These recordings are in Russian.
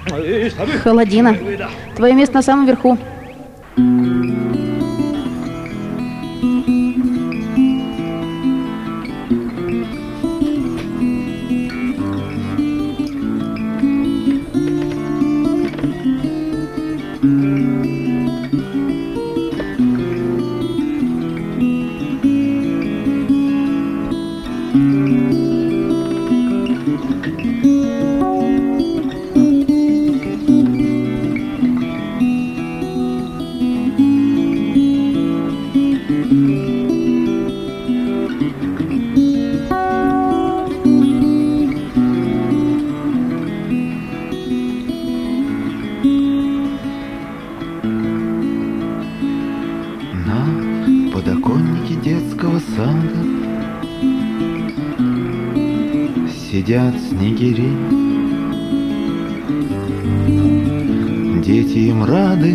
Холодина, твое место на самом верху. На подоконнике детского сада сидят снегири. Дети им рады.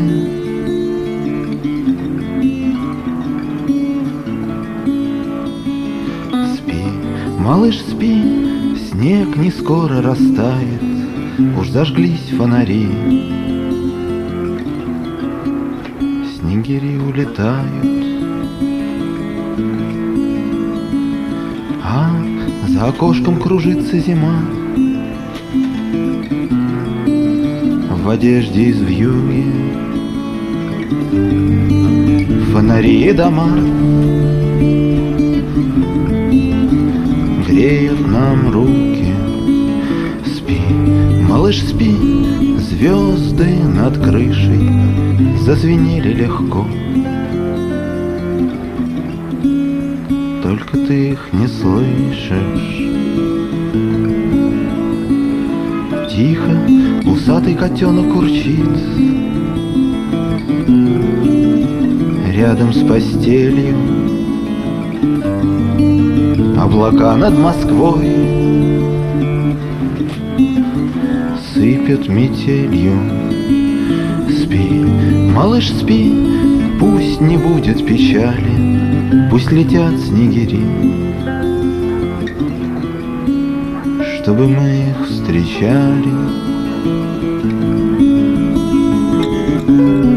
Спи, малыш, спи, снег не скоро растает, уж зажглись фонари. Снегири улетают, а за окошком кружится зима. В одежде из вьюги фонари и дома греют нам руки. Спи, малыш, спи, звезды над крышей зазвенели легко. Только ты их не слышишь. Тихо усатый котенок урчит рядом с постелью. Облака над Москвой сыпят метелью. Спи, малыш, спи, пусть не будет печали, пусть летят снегири, чтобы мы их встречали.